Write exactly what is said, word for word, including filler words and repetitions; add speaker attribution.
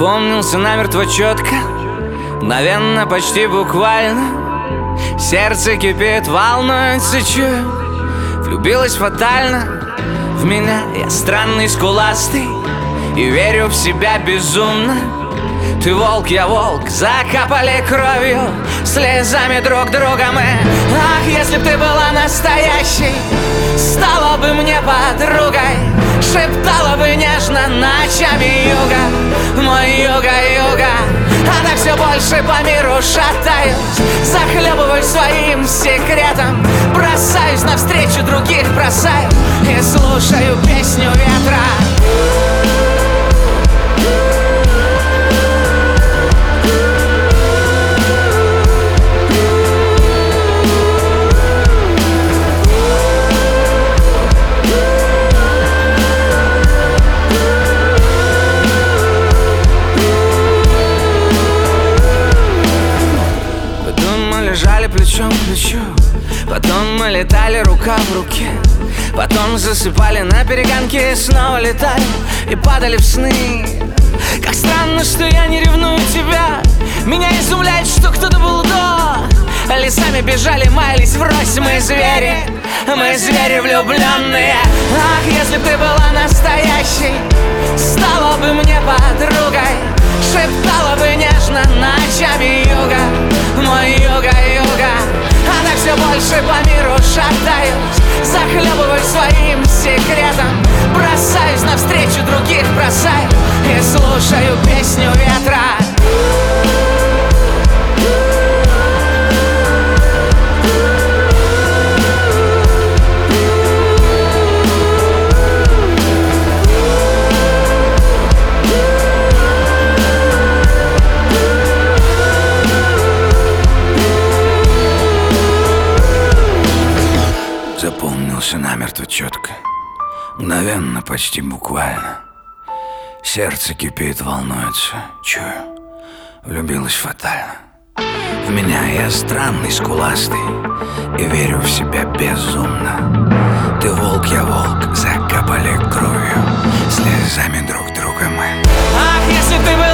Speaker 1: Запомнился намертво четко, мгновенно, почти буквально. Сердце кипит, волнуется, чую, влюбилась фатально в меня. Я странный, скуластый и верю в себя безумно. Ты волк, я волк, закапали кровью, слезами друг друга мы. Ах, если б ты была настоящей, стала бы мне подругой, шептала бы нежно ночами юга, мой юга-юга. А так все больше по миру шатаюсь, захлебываюсь своим секретом, бросаюсь навстречу других, бросаю и слушаю песню ветра. Лежали плечом к плечу, потом мы летали рука в руке, потом засыпали на перегонке, снова летали и падали в сны. Как странно, что я не ревную тебя, меня изумляет, что кто-то был до. Лесами бежали, маялись врозь, мы звери, мы звери влюбленные. Ах, если б ты была настоящей, стала бы мне подругой, шептала бы нежно ночами юга, мой юга-юга. А так все больше по миру шатаюсь, захлебываюсь своим секретом, бросаюсь навстречу других, бросаю и слушаю песню ветра. Запомнился намертво четко, мгновенно, почти буквально. Сердце кипит, волнуется, чую, влюбилась фатально в меня. Я странный, скуластый и верю в себя безумно. Ты волк, я волк, закапали кровью, слезами друг друга мы. Ах, если ты бы